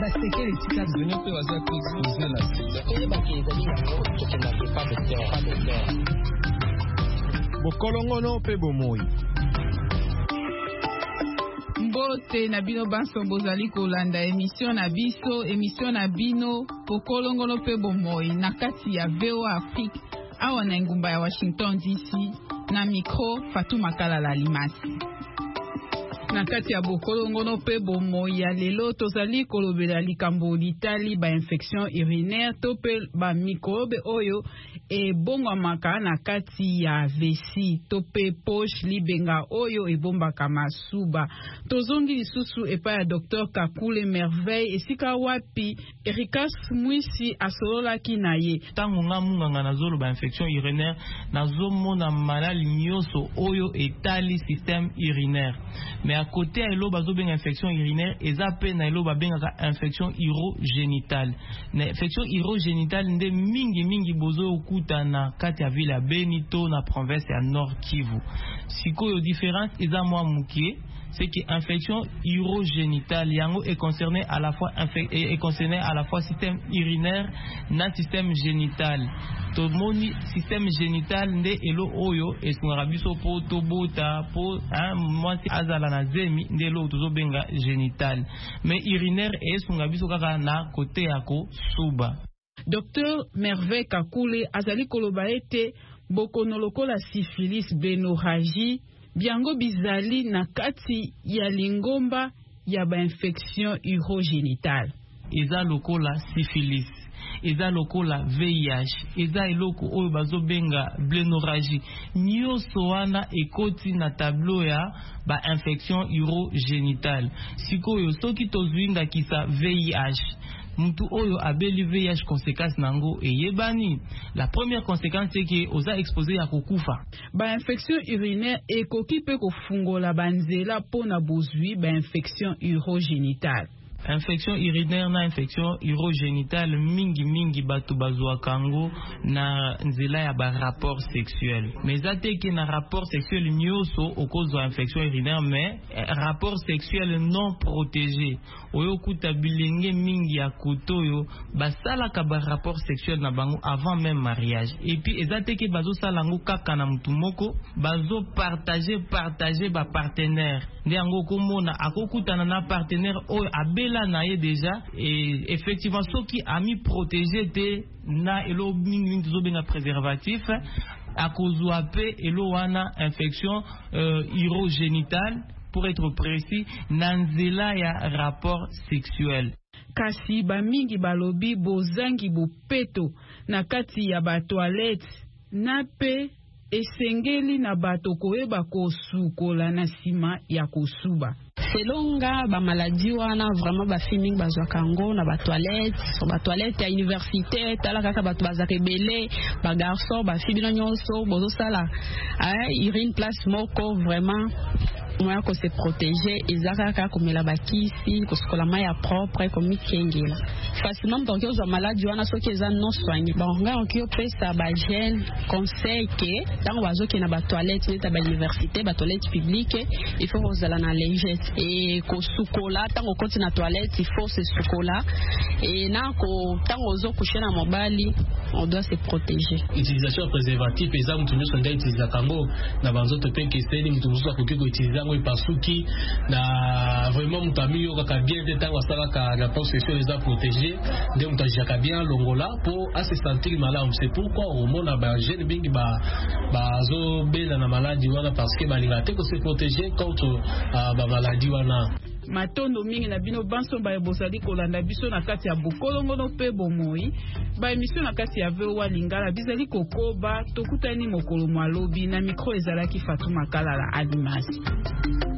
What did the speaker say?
baseke les tika venir pe waza poser la sida et bakizali yango qui n'a pas de peur. Bokolongono pe bomoi. Mbote na bino banso bozali kolanda émission na bino Bokolongono pe bomoi na kati ya VOA Afrique awa na ngumba ya Washington DC na micro Fatou Makala la Limasi. Na kati ya Bokolongono pe bomoi ya lelo tozali kolobela likambo litali ba infection urinaire to pe ba microbe oyo ebongwamaka na kati ya vessie to pe poche libenga oyo ebombaka masuba. Tozongi lisusu epa ya Dr Kakule Merveille esika wapi Ericas Mwisi asololaki na ye. Tango nga munganga nazoloba infection urinaire nazomona malali nyonso oyo etali système urinaire. Mais à côté ya eloba zobenga infection urinaire eza pe na eloba bengaka infection urogénitale. Na infection urogénitale nde mingi bozo okuta na kati ya ville ya Beni to na province ya Nord Kivu. Sikoyo différence eza mwa mukie, c'est que infection urogénitale yango est concerné à la fois système urinaire na système génital. To moni système génital nde elo oyo esungaka biso po tobota po mwasi azala na zemi nde elo tozobenga génital. Mais urinaire esunga biso kaka na kote yako suba. Dr Merveille Kakule azali koloba ete bokono lokola syphilis, bénorragie biango bizali na kati ya lingomba ya ba infection urogénitale. Eza lokola syphilis, eza lokola VIH, eza eloko oyo bazobenga bénorragie. Nyonso wana ekoti na tableau ya ba infection urogénitale. Sikoyo soki tozwinda kisa VIH, mutu oyo abeli VIH conséquence nango eyebani. La première conséquence c'est que oza exposé ya kokufa. Ba infection urinaire ekoki pe kofungola banzela pona bozwi ba infection urogénitale. Infection urinaire na infection urogénitale mingi bato bazwa kango na nzela ya ba rapport sexuel. Mais ateke na rapport sexuel nyoso okozwa infection urinaire mais rapport sexuel non protégé. Oyo kuta bilenge mingi ya kotoyo basala ka ba rapport sexuel na bango avant même mariage. Et puis ezateke bazo salango kaka na mutu moko bazo partager ba partenaire. Ndeango komona akokutana na partenaire oyo abela na ye déjà et effectivement ceux qui a mis protégé te na elo mingi zobenga préservatif akozwa pe elo wana infection urogénitale pour être précis nanzela ya rapport sexuel. Kasi ba mingi balobi bozangi bopeto na kati ya ba toilette na pe esengeli na bato koyeba kosukola na sima ya kosuba. Selonga ba maladie wana vraiment ba filming bazwa kango na ba toilette ya université tala kaka bato bazaka ebele ba garçon ba fille nyonso bozo sala urine place moko vraiment moya ko se protéger ezaka komela bakisi kosukola maya propre comme kengela facilement donc aux maladies wana soki eza non soigné bon nga okio pesa ba gène conseil que tant wazo ki na ba toilette neta ba université ba toilette publique il faut ozala na lingette et kosukola tant au continue na toilette il faut se sukola et na ko tant ozo coucher na mobali on doit se protéger. Utilisation préservatif eza mutu nyoso nda utiliza kango na banzoto pe keseni mutu musu akoki ko utiliza ngo ipasuki na vraiment mutu amiyo kaka bien de tango asala ka rapport sexuel eza protégé de mutu ajaka bien longola pour à se sentir malade. C'est pourquoi au monde ba jeune bingi ba zo bela na maladie wana parce que ba lingate ko se protéger contre ba maladie wana. Matondo mingi na bino banso ba bozali kolanda biso na kati ya Bokolongono pe bomoi ba émission na kati ya VOA Lingala bizali kokoba tokutani mokolo mwalobi na micro ezalaki Fatou Makala la Alimasi.